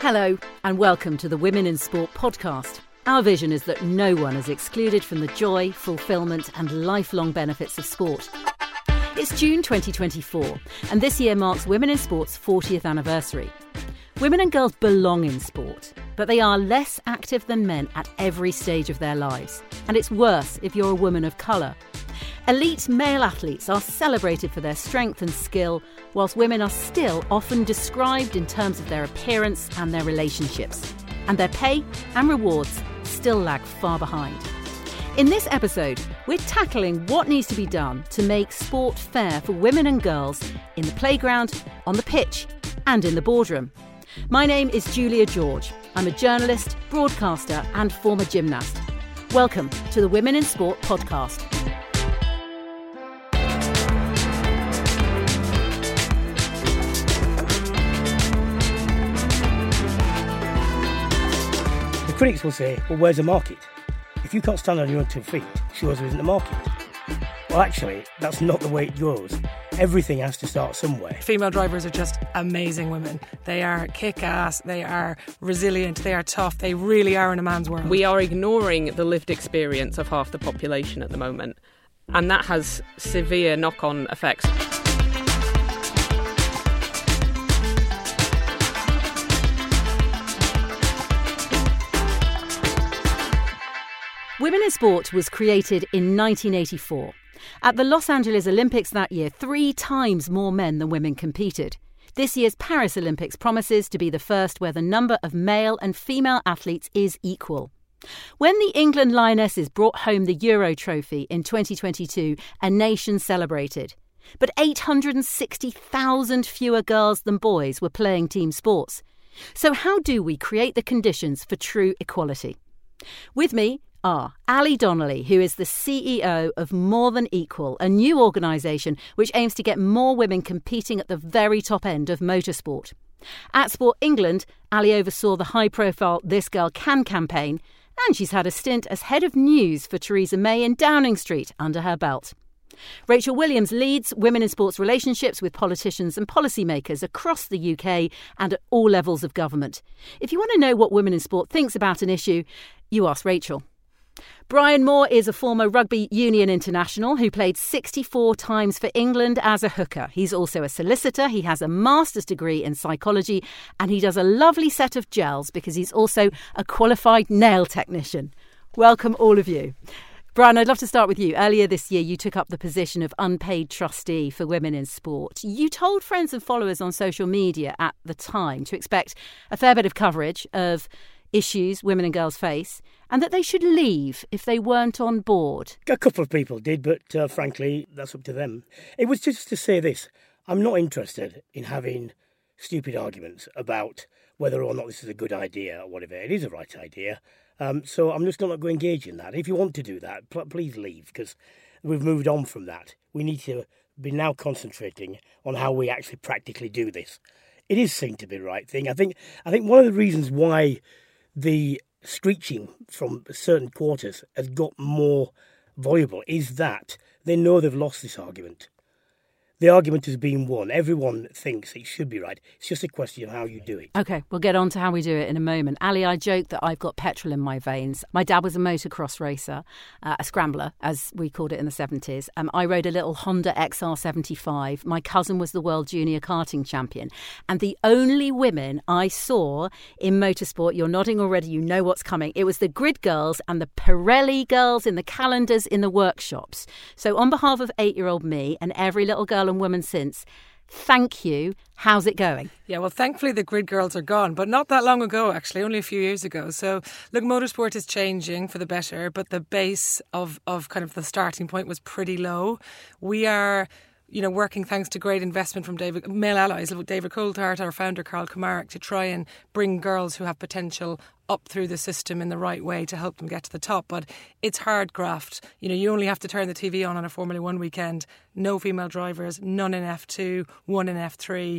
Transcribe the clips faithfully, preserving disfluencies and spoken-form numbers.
Hello and welcome to the Women in Sport podcast. Our vision is that no one is excluded from the joy, fulfilment and lifelong benefits of sport. It's June twenty twenty-four and this year marks Women in Sport's fortieth anniversary. Women and girls belong in sport, but they are less active than men at every stage of their lives. And it's worse if you're a woman of colour. Elite male athletes are celebrated for their strength and skill, whilst women are still often described in terms of their appearance and their relationships. And their pay and rewards still lag far behind. In this episode, we're tackling what needs to be done to make sport fair for women and girls in the playground, on the pitch, and in the boardroom. My name is Julia George. I'm a journalist, broadcaster, and former gymnast. Welcome to the Women in Sport podcast. Critics will say, well, where's the market? If you can't stand on your own two feet, shows there isn't a market. Well, actually, that's not the way it goes. Everything has to start somewhere. Female drivers are just amazing women. They are kick-ass, they are resilient, they are tough, they really are in a man's world. We are ignoring the lived experience of half the population at the moment, and that has severe knock-on effects. Women in Sport was created in nineteen eighty-four. At the Los Angeles Olympics that year, three times more men than women competed. This year's Paris Olympics promises to be the first where the number of male and female athletes is equal. When the England Lionesses brought home the Euro trophy in twenty twenty-two, a nation celebrated. But eight hundred sixty thousand fewer girls than boys were playing team sports. So how do we create the conditions for true equality? With me are Ali Donnelly, who is the C E O of More Than Equal, a new organisation which aims to get more women competing at the very top end of motorsport. At Sport England, Ali oversaw the high-profile This Girl Can campaign, and she's had a stint as head of news for Theresa May in Downing Street under her belt. Rachel Williams leads Women in Sports relationships with politicians and policymakers across the U K and at all levels of government. If you want to know what Women in Sport thinks about an issue, you ask Rachel. Brian Moore is a former rugby union international who played sixty-four times for England as a hooker. He's also a solicitor, he has a master's degree in psychology, and he does a lovely set of gels because he's also a qualified nail technician. Welcome all of you. Brian, I'd love to start with you. Earlier this year, you took up the position of unpaid trustee for Women in Sport. You told friends and followers on social media at the time to expect a fair bit of coverage of issues women and girls face, and that they should leave if they weren't on board. A couple of people did, but uh, frankly, that's up to them. It was just to say this. I'm not interested in having stupid arguments about whether or not this is a good idea or whatever. It is a right idea. Um, so I'm just not going to engage in that. If you want to do that, pl- please leave, because we've moved on from that. We need to be now concentrating on how we actually practically do this. It is seen to be the right thing. I think, I think one of the reasons why the screeching from certain quarters has got more voluble is that they know they've lost this argument. The argument has been won. Everyone thinks it should be right. It's just a question of how you do it. OK, we'll get on to how we do it in a moment. Ali, I joke that I've got petrol in my veins. My dad was a motocross racer, uh, a scrambler, as we called it in the seventies. Um, I rode a little Honda X R seventy-five. My cousin was the world junior karting champion. And the only women I saw in motorsport, you're nodding already, you know what's coming. It was the grid girls and the Pirelli girls in the calendars in the workshops. So on behalf of eight-year-old me and every little girl and woman since, thank you. How's it going? Yeah, well, thankfully the grid girls are gone, but not that long ago, actually, only a few years ago. So, look, motorsport is changing for the better, but the base of, of kind of the starting point was pretty low. We are, you know, working thanks to great investment from David, male allies, David Coulthard, our founder, Carl Komarek, to try and bring girls who have potential up through the system in the right way to help them get to the top. But it's hard graft. You know, you only have to turn the T V on on a Formula One weekend. No female drivers, none in F two, one in F three.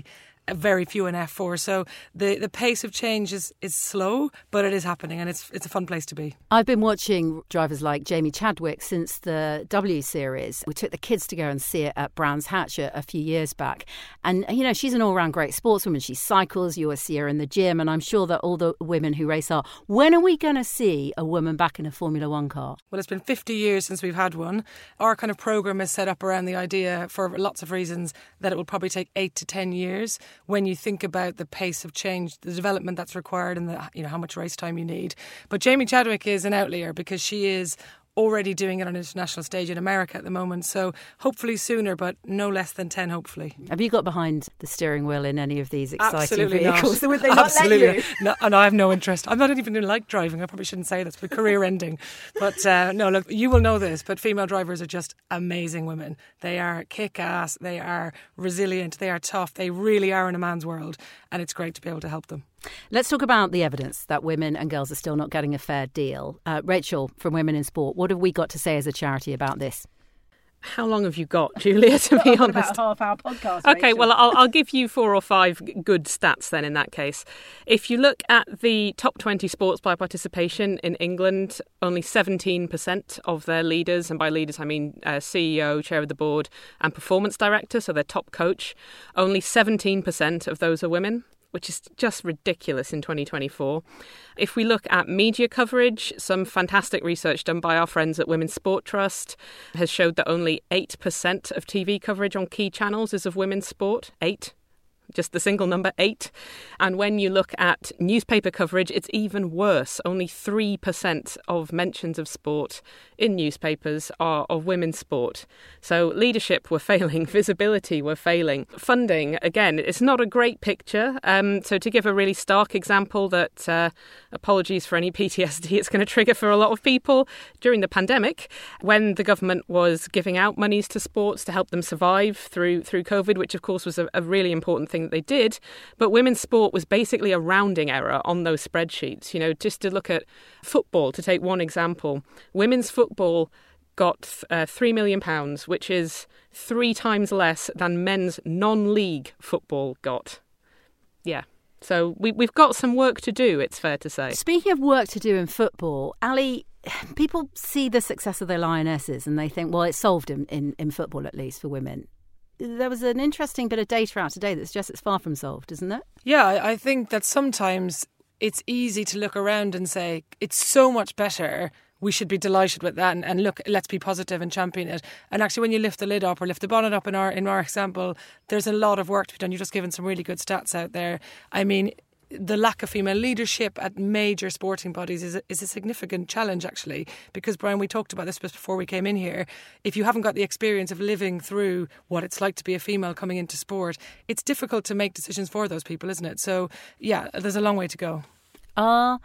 very few in F four. So the, the pace of change is, is slow, but it is happening, and it's it's a fun place to be. I've been watching drivers like Jamie Chadwick since the W Series. We took the kids to go and see it at Brands Hatch a, a few years back. And, you know, she's an all-round great sportswoman. She cycles, you always see her in the gym, and I'm sure that all the women who race are. When are we going to see a woman back in a Formula One car? Well, it's been fifty years since we've had one. Our kind of programme is set up around the idea, for lots of reasons, that it will probably take eight to ten years when you think about the pace of change, the development that's required, and the, you know, how much race time you need. But Jamie Chadwick is an outlier because she is already doing it on an international stage in America at the moment. So hopefully sooner, but no less than ten, hopefully. Have you got behind the steering wheel in any of these exciting Absolutely vehicles? Not. Would they not Absolutely let you? No, and I have no interest. I'm not even in like driving. I probably shouldn't say this, but career ending. But uh, no, look, you will know this, but female drivers are just amazing women. They are kick-ass. They are resilient. They are tough. They really are in a man's world. And it's great to be able to help them. Let's talk about the evidence that women and girls are still not getting a fair deal. Uh, Rachel, from Women in Sport, what have we got to say as a charity about this? How long have you got, Julia, to be honest? About a half-hour podcast, Okay, Rachel. well, I'll, I'll give you four or five good stats then in that case. If you look at the top twenty sports by participation in England, only seventeen percent of their leaders, and by leaders I mean uh, C E O, chair of the board, and performance director, so their top coach, only seventeen percent of those are women, which is just ridiculous in twenty twenty-four. If we look at media coverage, some fantastic research done by our friends at Women's Sport Trust has showed that only eight percent of T V coverage on key channels is of women's sport. Eight. Just the single number, eight. And when you look at newspaper coverage, it's even worse. Only three percent of mentions of sport in newspapers are of women's sport. So leadership, we're failing. Visibility, we're failing. Funding, again, it's not a great picture. Um, so to give a really stark example that, uh, apologies for any P T S D it's going to trigger for a lot of people, during the pandemic, when the government was giving out monies to sports to help them survive through through COVID, which of course was a, a really important thing that they did, but women's sport was basically a rounding error on those spreadsheets. You know, just to look at football, to take one example, women's football got uh, three million pounds, which is three times less than men's non-league football got. Yeah. So we, we've got some work to do, it's fair to say. Speaking of work to do in football, Ali, people see the success of their Lionesses and they think, well, it's solved in, in, in football, at least for women. There was an interesting bit of data out today that suggests it's far from solved, isn't it? Yeah, I think that sometimes it's easy to look around and say, it's so much better, we should be delighted with that, and, and look, let's be positive and champion it. And actually, when you lift the lid up or lift the bonnet up in our in our example, there's a lot of work to be done. You've just given some really good stats out there. I mean, the lack of female leadership at major sporting bodies is a, is a significant challenge, actually, because, Brian, we talked about this before we came in here. If you haven't got the experience of living through what it's like to be a female coming into sport, it's difficult to make decisions for those people, isn't it? So, yeah, there's a long way to go. Are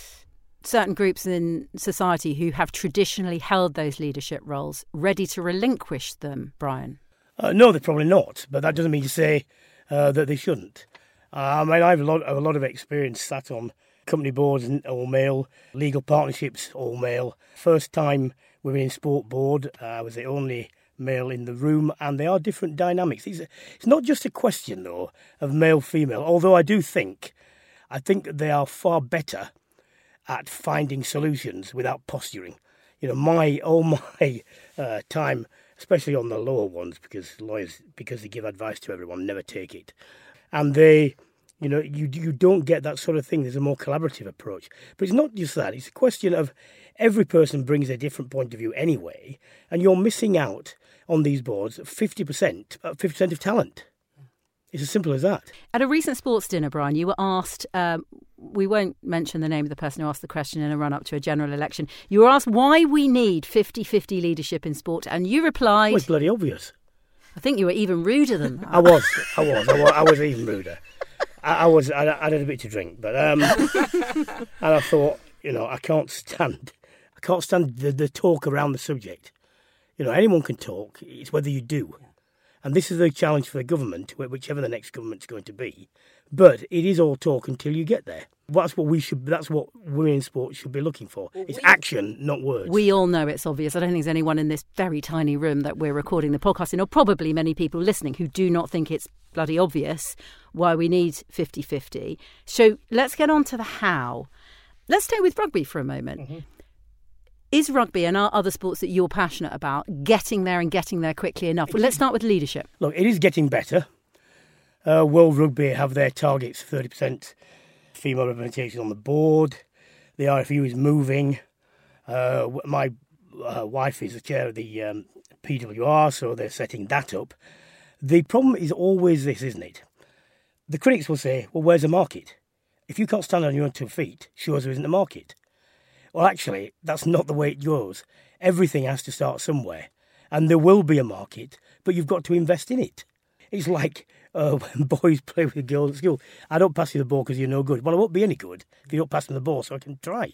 certain groups in society who have traditionally held those leadership roles ready to relinquish them, Brian? Uh, no, they're probably not, but that doesn't mean to say uh, that they shouldn't. Uh, I mean, I have a lot, a lot of experience sat on company boards, all male, legal partnerships, all male. First time Women in Sport board, uh, I was the only male in the room, and there are different dynamics. It's, it's not just a question, though, of male-female, although I do think, I think that they are far better at finding solutions without posturing. You know, my all my uh, time, especially on the lower ones, because lawyers, because they give advice to everyone, never take it. And they, you know, you you don't get that sort of thing. There's a more collaborative approach. But it's not just that. It's a question of every person brings a different point of view anyway, and you're missing out on these boards fifty percent, fifty percent of talent. It's as simple as that. At a recent sports dinner, Brian, you were asked, um, we won't mention the name of the person who asked the question in a run-up to a general election. You were asked why we need fifty-fifty leadership in sport, and you replied... Well, it's bloody obvious. I think you were even ruder than that. I was, I was, I was, I was even ruder. I, I was, I, I had a bit to drink, but um, and I thought, you know, I can't stand, I can't stand the, the talk around the subject. You know, anyone can talk. It's whether you do, and this is the challenge for the government, whichever the next government's going to be. But it is all talk until you get there. That's what we should. That's what women in sport should be looking for. It's action, not words. We all know it's obvious. I don't think there's anyone in this very tiny room that we're recording the podcast in, or probably many people listening, who do not think it's bloody obvious why we need fifty-fifty. So let's get on to the how. Let's stay with rugby for a moment. Mm-hmm. Is rugby and our other sports that you're passionate about getting there and getting there quickly enough? Well, let's start with leadership. Look, it is getting better. Uh, World Rugby have their targets, thirty percent female representation on the board. The R F U is moving. Uh, my uh, wife is the chair of the um, P W R, so they're setting that up. The problem is always this, isn't it? The critics will say, well, where's the market? If you can't stand on your own two feet, sure there isn't a market. Well, actually, that's not the way it goes. Everything has to start somewhere. And there will be a market, but you've got to invest in it. It's like uh, when boys play with girls at school. I don't pass you the ball because you're no good. Well, I won't be any good if you don't pass me the ball, so I can try.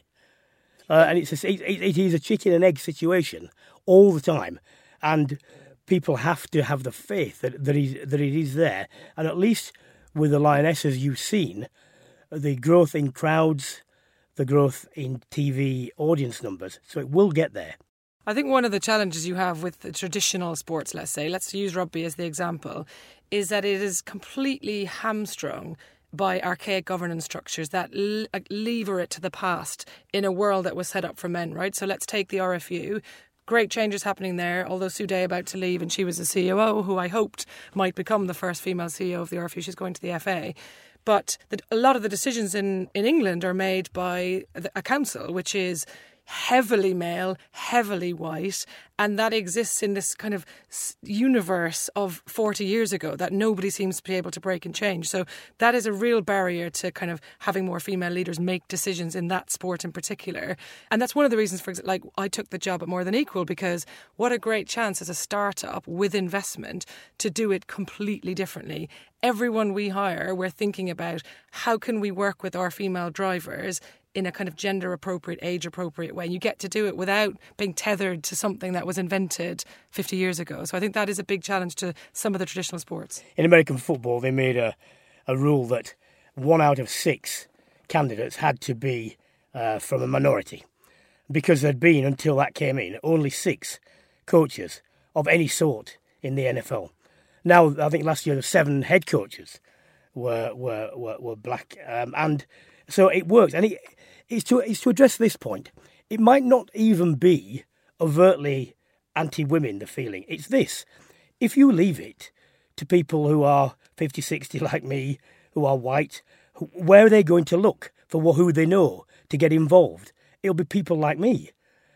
Uh, and it's a, it, it is a chicken and egg situation all the time. And people have to have the faith that, that, is, that it is there. And at least with the Lionesses, you've seen the growth in crowds, the growth in T V audience numbers. So it will get there. I think one of the challenges you have with the traditional sports, let's say, let's use rugby as the example, is that it is completely hamstrung by archaic governance structures that l- lever it to the past in a world that was set up for men, right? So let's take the R F U. Great changes happening there, although Sue Day about to leave and she was the C O O, who I hoped might become the first female C E O of the R F U. She's going to the F A. But the, a lot of the decisions in, in England are made by the, a council, which is heavily male, heavily white, and that exists in this kind of universe of forty years ago that nobody seems to be able to break and change. So that is a real barrier to kind of having more female leaders make decisions in that sport in particular. And that's one of the reasons, for example, like I took the job at More Than Equal, because what a great chance as a startup with investment to do it completely differently. Everyone we hire, we're thinking about how can we work with our female drivers in a kind of gender-appropriate, age-appropriate way. You get to do it without being tethered to something that was invented fifty years ago. So I think that is a big challenge to some of the traditional sports. In American football, they made a, a rule that one out of six candidates had to be uh, from a minority, because there'd been, until that came in, only six coaches of any sort in the N F L. Now, I think last year, seven head coaches were were were, were black, um, and so it works. And it, it's to it's to address this point. It might not even be overtly anti-women, the feeling. It's this: if you leave it to people who are fifty, sixty like me, who are white, where are they going to look for who they know to get involved? It'll be people like me.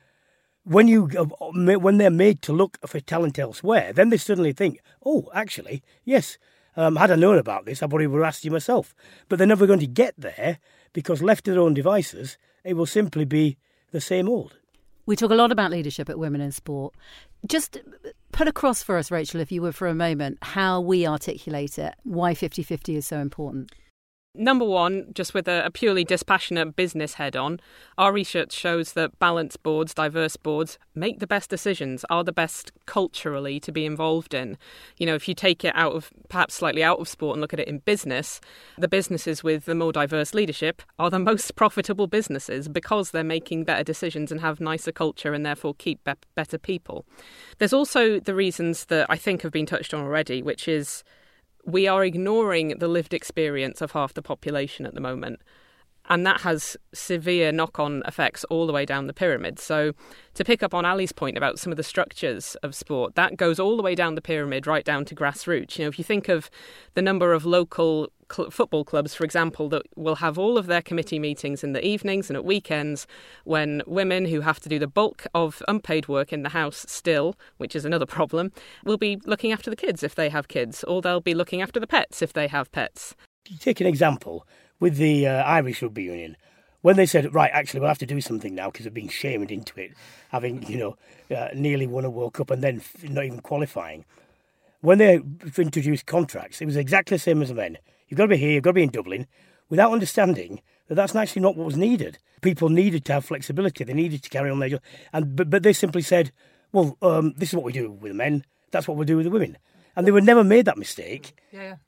When you when they're made to look for talent elsewhere, then they suddenly think, oh, actually, yes, um, had I known about this, I probably would have asked you myself. But they're never going to get there because left to their own devices, it will simply be the same old. We talk a lot about leadership at Women in Sport. Just put across for us, Rachel, if you would, for a moment, how we articulate it, why fifty-fifty is so important. Number one, just with a, a purely dispassionate business head on, our research shows that balanced boards, diverse boards, make the best decisions, are the best culturally to be involved in. You know, if you take it out of, perhaps slightly out of sport and look at it in business, the businesses with the more diverse leadership are the most profitable businesses because they're making better decisions and have nicer culture and therefore keep be- better people. There's also the reasons that I think have been touched on already, which is we are ignoring the lived experience of half the population at the moment. And that has severe knock-on effects all the way down the pyramid. So to pick up on Ali's point about some of the structures of sport, that goes all the way down the pyramid, right down to grassroots. You know, if you think of the number of local cl- football clubs, for example, that will have all of their committee meetings in the evenings and at weekends when women who have to do the bulk of unpaid work in the house still, which is another problem, will be looking after the kids if they have kids, or they'll be looking after the pets if they have pets. Take an example. With the uh, Irish Rugby Union, when they said, right, actually, we'll have to do something now because they're being shamed into it, having, you know, uh, nearly won a World Cup and then f- not even qualifying. When they introduced contracts, it was exactly the same as the men. You've got to be here, you've got to be in Dublin, without understanding that that's actually not what was needed. People needed to have flexibility. They needed to carry on their job. And, but, but they simply said, well, um, this is what we do with the men. That's what we'll do with the women. And they would never made that mistake yeah, yeah. if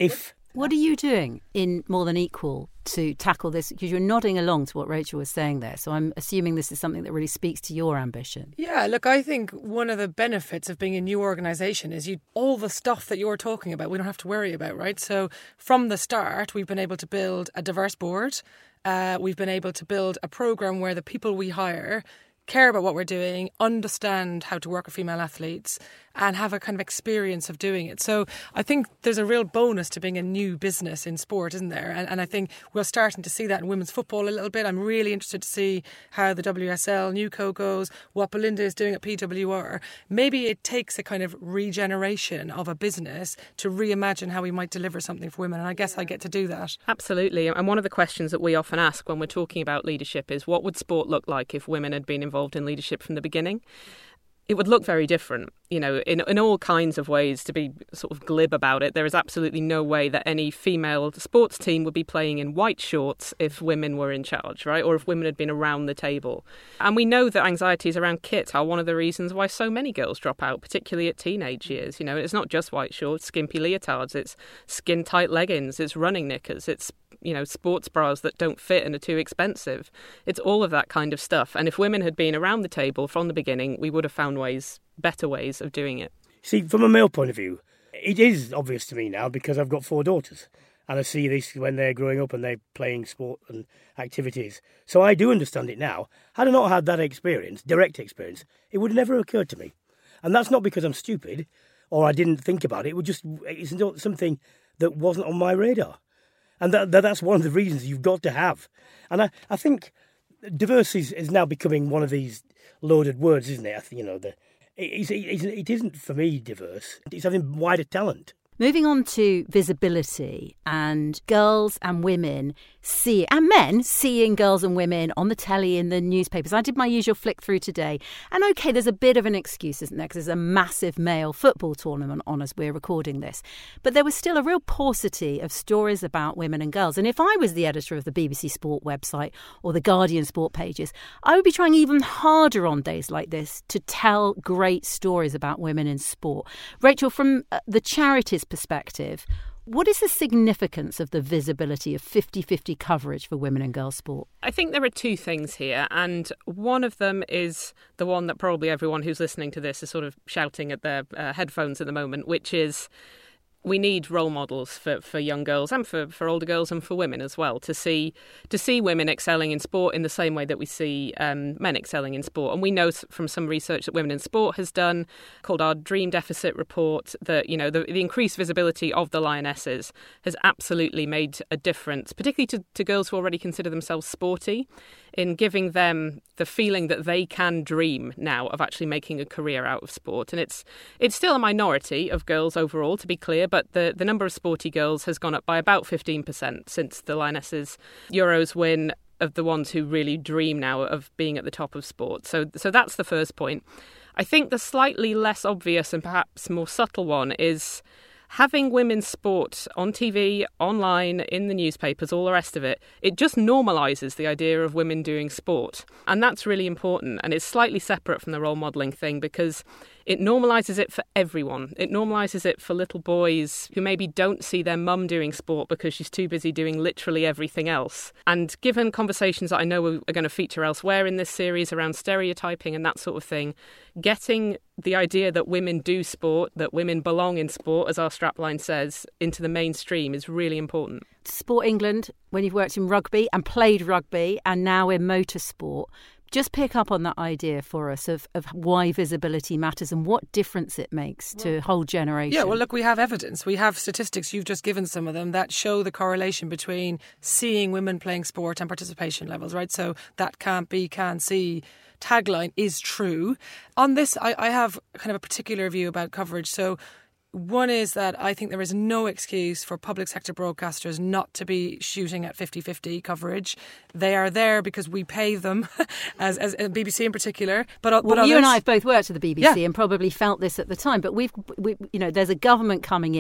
What are you doing in More Than Equal to tackle this? Because you're nodding along to what Rachel was saying there. So I'm assuming this is something that really speaks to your ambition. Yeah, look, I think one of the benefits of being a new organisation is you all the stuff that you're talking about, we don't have to worry about, right? So from the start, we've been able to build a diverse board. Uh, we've been able to build a programme where the people we hire care about what we're doing, understand how to work with female athletes, and have a kind of experience of doing it. So I think there's a real bonus to being a new business in sport, isn't there? And, and I think we're starting to see that in women's football a little bit. I'm really interested to see how the W S L Newco goes, what Belinda is doing at P W R. Maybe it takes a kind of regeneration of a business to reimagine how we might deliver something for women. And I guess I get to do that. Absolutely. And one of the questions that we often ask when we're talking about leadership is, what would sport look like if women had been involved in leadership from the beginning? It would look very different, you know, in in all kinds of ways. To be sort of glib about it, there is absolutely no way that any female sports team would be playing in white shorts if women were in charge, right? Or if women had been around the table. And we know that anxieties around kit are one of the reasons why so many girls drop out, particularly at teenage years. You know, it's not just white shorts, skimpy leotards, it's skin-tight leggings, it's running knickers, it's, you know, sports bras that don't fit and are too expensive. It's all of that kind of stuff. And if women had been around the table from the beginning, we would have found ways, better ways of doing it. See, from a male point of view, it is obvious to me now because I've got four daughters and I see this when they're growing up and they're playing sport and activities. So I do understand it now. Had I not had that experience, direct experience, it would never have occurred to me. And that's not because I'm stupid or I didn't think about it. It would just, it's not something that wasn't on my radar. And that, that that's one of the reasons you've got to have. And I, I think diversity is, is now becoming one of these loaded words, isn't it? I think, you know, the, it, it, it isn't, for me, diverse. It's having wider talent. Moving on to visibility and girls and women see, and men seeing girls and women on the telly, in the newspapers. I did my usual flick through today. And OK, there's a bit of an excuse, isn't there? Because there's a massive male football tournament on as we're recording this. But there was still a real paucity of stories about women and girls. And if I was the editor of the B B C Sport website or the Guardian Sport pages, I would be trying even harder on days like this to tell great stories about women in sport. Rachel, from the charities perspective, what is the significance of the visibility of fifty-fifty coverage for women and girls sport? I think there are two things here, and one of them is the one that probably everyone who's listening to this is sort of shouting at their uh, headphones at the moment, which is we need role models for, for young girls and for, for older girls and for women as well, to see to see women excelling in sport in the same way that we see um, men excelling in sport. And we know from some research that Women in Sport has done, called our Dream Deficit Report, that, you know, the, the increased visibility of the Lionesses has absolutely made a difference, particularly to, to girls who already consider themselves sporty, in giving them the feeling that they can dream now of actually making a career out of sport. And it's it's still a minority of girls overall, to be clear, but the, the number of sporty girls has gone up by about fifteen percent since the Lionesses' Euros win, of the ones who really dream now of being at the top of sport. So, so that's the first point. I think the slightly less obvious and perhaps more subtle one is having women's sport on T V, online, in the newspapers, all the rest of it. It just normalises the idea of women doing sport. And that's really important. And it's slightly separate from the role modelling thing because it normalises it for everyone. It normalises it for little boys who maybe don't see their mum doing sport because she's too busy doing literally everything else. And given conversations that I know are going to feature elsewhere in this series around stereotyping and that sort of thing, getting the idea that women do sport, that women belong in sport, as our strapline says, into the mainstream is really important. Sport England, when you've worked in rugby and played rugby and now in motorsport, just pick up on that idea for us of, of why visibility matters and what difference it makes to a whole generation. Yeah, well, look, we have evidence. We have statistics, you've just given some of them, that show the correlation between seeing women playing sport and participation levels, right? So that can't be, can see tagline is true. On this, I, I have kind of a particular view about coverage. So one is that I think there is no excuse for public sector broadcasters not to be shooting at fifty-fifty coverage. They are there because we pay them, as, as B B C in particular. But, well, but others, you and I have both worked at the B B C yeah. and probably felt this at the time. But we've, we, you know, there's a government coming in,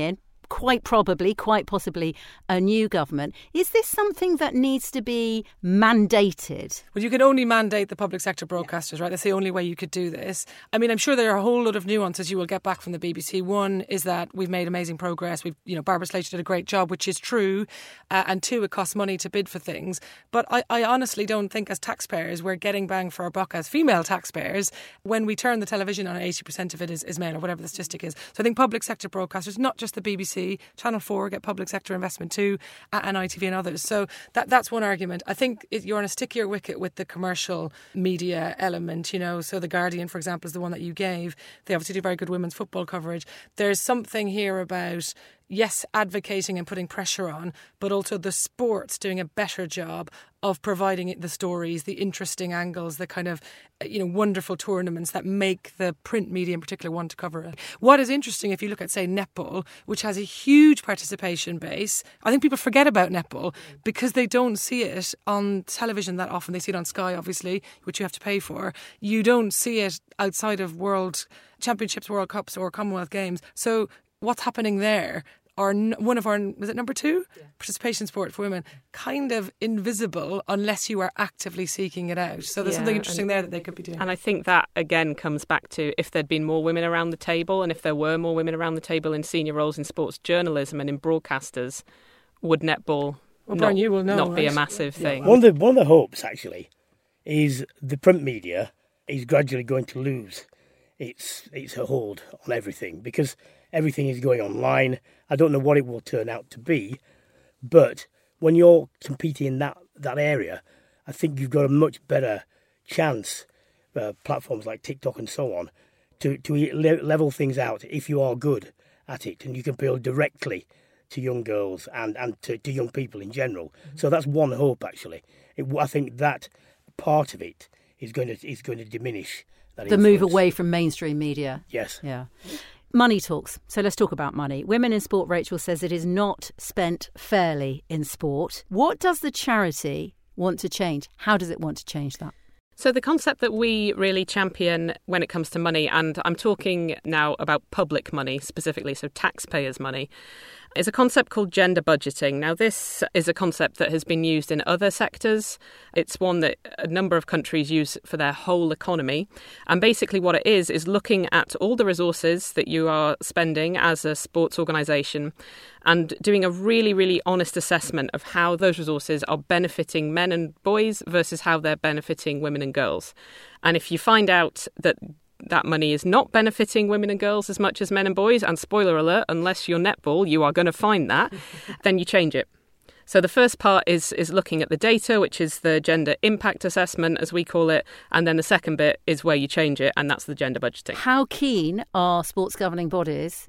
quite probably, quite possibly, a new government. Is this something that needs to be mandated? Well, you can only mandate the public sector broadcasters, right? That's the only way you could do this. I mean, I'm sure there are a whole lot of nuances you will get back from the B B C. One is that we've made amazing progress. We've, you know, Barbara Slater did a great job, which is true. Uh, and two, it costs money to bid for things. But I, I honestly don't think as taxpayers we're getting bang for our buck as female taxpayers when we turn the television on and eighty percent of it is, is male, or whatever the statistic is. So I think public sector broadcasters, not just the B B C, Channel four get public sector investment too, and I T V and others. So that that's one argument. I think it, you're on a stickier wicket with the commercial media element, you know. So The Guardian, for example, is the one that you gave. They obviously do very good women's football coverage. There's something here about, yes, advocating and putting pressure on, but also the sports doing a better job of providing the stories, the interesting angles, the kind of, you know, wonderful tournaments that make the print media in particular want to cover it. What is interesting, if you look at, say, netball, which has a huge participation base, I think people forget about netball because they don't see it on television that often. They see it on Sky, obviously, which you have to pay for. You don't see it outside of World Championships, World Cups or Commonwealth Games. So what's happening there? Our, one of our, was it number two? Yeah. Participation sport for women, kind of invisible unless you are actively seeking it out. So there's yeah, something interesting and, there that they could be doing. And I think that, again, comes back to if there'd been more women around the table, and if there were more women around the table in senior roles in sports journalism and in broadcasters, would netball well, not, Brian, you will know, not be right? a massive yeah. thing? One of, the, one of the hopes, actually, is the print media is gradually going to lose its its hold on everything, because everything is going online. I don't know what it will turn out to be, but when you're competing in that, that area, I think you've got a much better chance, uh, platforms like TikTok and so on, to, to level things out if you are good at it, and you can appeal directly to young girls and, and to, to young people in general. Mm-hmm. So that's one hope, actually. It, I think that part of it is going to is going to diminish that the influence. Move away from mainstream media. Yes. Yeah. Money talks. So let's talk about money. Women in Sport, Rachel says, it is not spent fairly in sport. What does the charity want to change? How does it want to change that? So the concept that we really champion when it comes to money, and I'm talking now about public money specifically, so taxpayers' money, is a concept called gender budgeting. Now, this is a concept that has been used in other sectors. It's one that a number of countries use for their whole economy. And basically what it is, is looking at all the resources that you are spending as a sports organisation and doing a really, really honest assessment of how those resources are benefiting men and boys versus how they're benefiting women and girls. And if you find out that that money is not benefiting women and girls as much as men and boys, and spoiler alert, unless you're netball, you are going to find that, then you change it. So the first part is is looking at the data, which is the gender impact assessment, as we call it, and then the second bit is where you change it, and that's the gender budgeting. How keen are sports governing bodies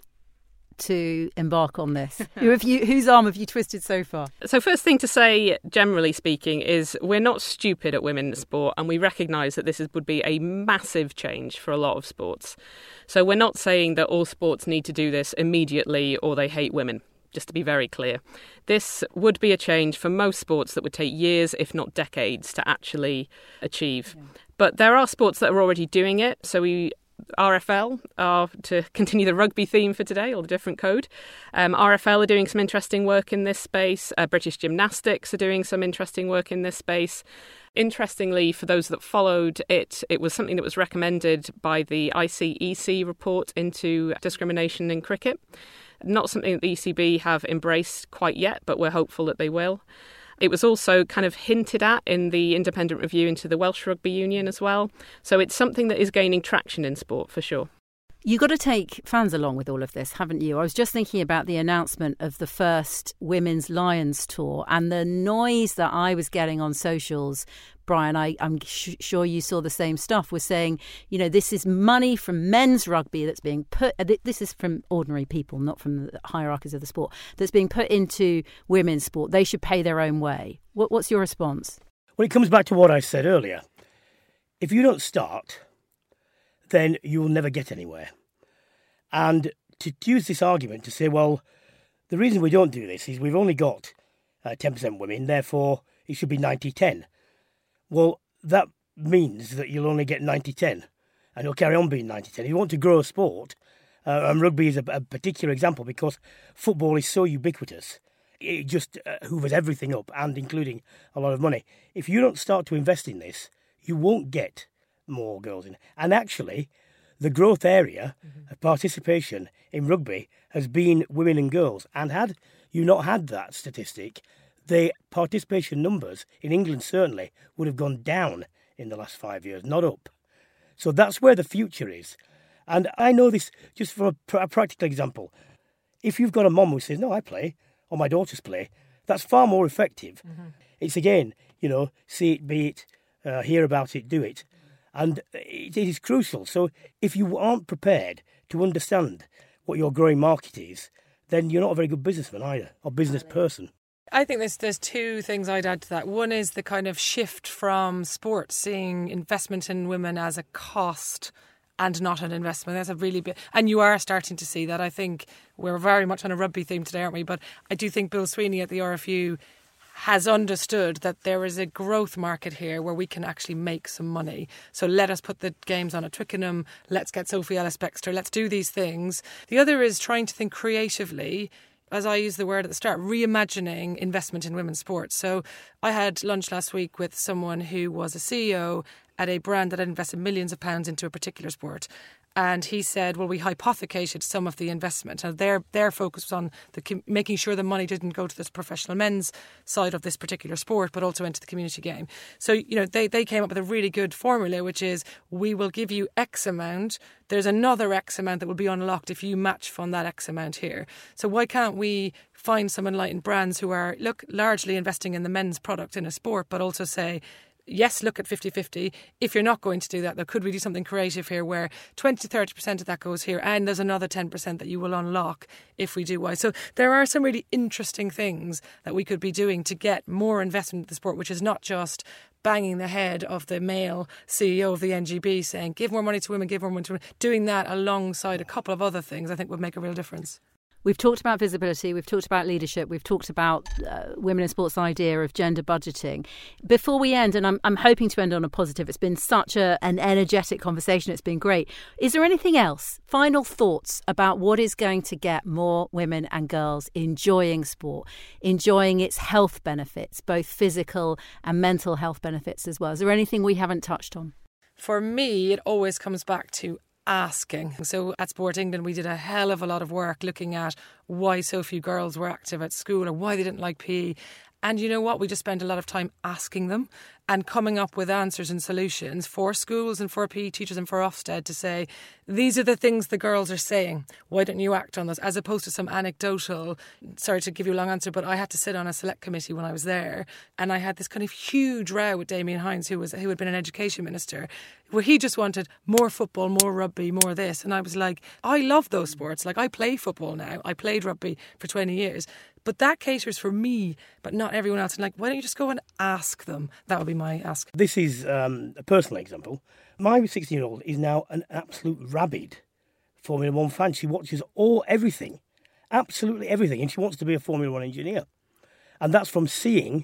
to embark on this? Who have you, whose arm have you twisted so far? So first thing to say, generally speaking, is we're not stupid at women in sport, and we recognise that this is, would be a massive change for a lot of sports. So we're not saying that all sports need to do this immediately or they hate women, just to be very clear. This would be a change for most sports that would take years, if not decades, to actually achieve. Yeah. But there are sports that are already doing it. So we R F L, are, to continue the rugby theme for today, or the different code, um, R F L are doing some interesting work in this space. Uh, British Gymnastics are doing some interesting work in this space. Interestingly, for those that followed it, it was something that was recommended by the I C E C report into discrimination in cricket. Not something that the E C B have embraced quite yet, but we're hopeful that they will. It was also kind of hinted at in the independent review into the Welsh Rugby Union as well. So it's something that is gaining traction in sport for sure. You've got to take fans along with all of this, haven't you? I was just thinking about the announcement of the first Women's Lions Tour and the noise that I was getting on socials. Brian, I, I'm sh- sure you saw the same stuff. We're saying, you know, this is money from men's rugby that's being put, uh, this is from ordinary people, not from the hierarchies of the sport, that's being put into women's sport. They should pay their own way. What, what's your response? Well, it comes back to what I said earlier. If you don't start, then you will never get anywhere. And to use this argument to say, well, the reason we don't do this is we've only got uh, ten percent women, therefore it should be ninety ten. Well, that means that you'll only get ninety ten, and you'll carry on being ninety ten. If you want to grow a sport Uh, and rugby is a, a particular example because football is so ubiquitous. It just uh, hoovers everything up, and including a lot of money. If you don't start to invest in this, you won't get more girls in. And actually, the growth area mm-hmm. of participation in rugby has been women and girls. And had you not had that statistic, the participation numbers in England certainly would have gone down in the last five years, not up. So that's where the future is. And I know this just from a, pr- a practical example. If you've got a mum who says, no, I play, or my daughters play, that's far more effective. Mm-hmm. It's again, you know, see it, be it, uh, hear about it, do it. And it, it is crucial. So if you aren't prepared to understand what your growing market is, then you're not a very good businessman either, or business person. I think there's there's two things I'd add to that. One is the kind of shift from sport, seeing investment in women as a cost and not an investment. That's a really big, and you are starting to see that. I think we're very much on a rugby theme today, aren't we? But I do think Bill Sweeney at the R F U has understood that there is a growth market here where we can actually make some money. So let us put the games on at Twickenham. Let's get Sophie Ellis-Bextor. Let's do these things. The other is trying to think creatively, as I used the word at the start, reimagining investment in women's sports. So I had lunch last week with someone who was a C E O at a brand that had invested millions of pounds into a particular sport. And he said, well, we hypothecated some of the investment. And their their focus was on the making sure the money didn't go to this professional men's side of this particular sport, but also into the community game. So, you know, they, they came up with a really good formula, which is we will give you X amount. There's another X amount that will be unlocked if you match fund that X amount here. So why can't we find some enlightened brands who are, look, largely investing in the men's product in a sport, but also say, yes, look at fifty-fifty. If you're not going to do that, though, could we do something creative here where twenty to thirty percent of that goes here and there's another ten percent that you will unlock if we do Y? So there are some really interesting things that we could be doing to get more investment in the sport, which is not just banging the head of the male C E O of the N G B saying, give more money to women, give more money to women. Doing that alongside a couple of other things, I think would make a real difference. We've talked about visibility, we've talked about leadership, we've talked about uh, women in sports' idea of gender budgeting. Before we end, and I'm, I'm hoping to end on a positive, it's been such a, an energetic conversation, it's been great. Is there anything else, final thoughts about what is going to get more women and girls enjoying sport, enjoying its health benefits, both physical and mental health benefits as well? Is there anything we haven't touched on? For me, it always comes back to asking. So at Sport England, we did a hell of a lot of work looking at why so few girls were active at school or why they didn't like P E. And you know what? We just spent a lot of time asking them and coming up with answers and solutions for schools and for P E teachers and for Ofsted to say, these are the things the girls are saying. Why don't you act on those? As opposed to some anecdotal, sorry to give you a long answer, but I had to sit on a select committee when I was there. And I had this kind of huge row with Damien Hines, who was who had been an education minister, where he just wanted more football, more rugby, more this. And I was like, I love those sports. Like, I play football now. I played rugby for twenty years. But that caters for me, but not everyone else. And like, why don't you just go and ask them? That would be my ask. This is um, a personal example. My sixteen-year-old is now an absolute rabid Formula One fan. She watches all everything, absolutely everything, and she wants to be a Formula One engineer. And that's from seeing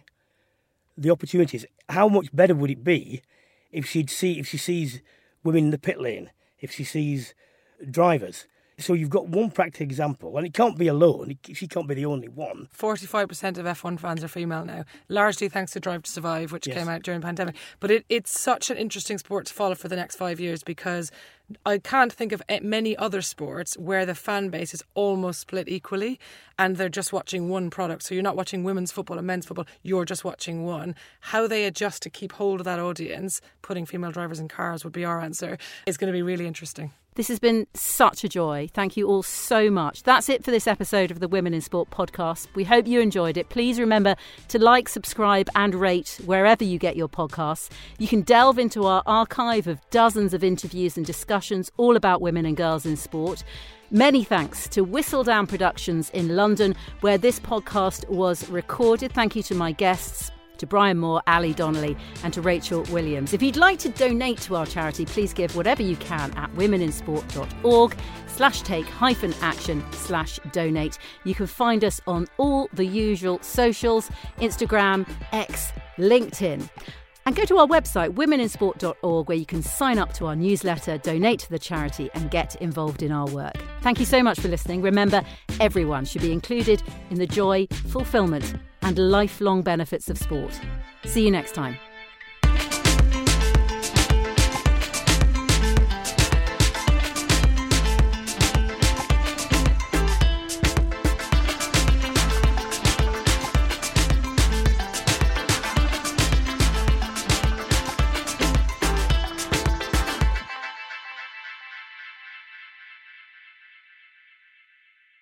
the opportunities. How much better would it be if she'd see if she sees women in the pit lane, if she sees drivers? So you've got one practical example, and it can't be alone. She can't be the only one. forty-five percent of F one fans are female now, largely thanks to Drive to Survive, which yes. came out during the pandemic. But it, it's such an interesting sport to follow for the next five years because I can't think of many other sports where the fan base is almost split equally and they're just watching one product. So you're not watching women's football and men's football, you're just watching one. How they adjust to keep hold of that audience, putting female drivers in cars would be our answer, is going to be really interesting. This has been such a joy. Thank you all so much. That's it for this episode of the Women in Sport podcast. We hope you enjoyed it. Please remember to like, subscribe and rate wherever you get your podcasts. You can delve into our archive of dozens of interviews and discussions all about women and girls in sport. Many thanks to Whistledown Productions in London, where this podcast was recorded. Thank you to my guests, to Brian Moore, Ali Donnelly and to Rachel Williams. If you'd like to donate to our charity, please give whatever you can at womeninsport.org slash take hyphen action slash donate. You can find us on all the usual socials, Instagram, X, LinkedIn. And go to our website, womeninsport dot org, where you can sign up to our newsletter, donate to the charity and get involved in our work. Thank you so much for listening. Remember, everyone should be included in the joy, fulfilment and lifelong benefits of sport. See you next time.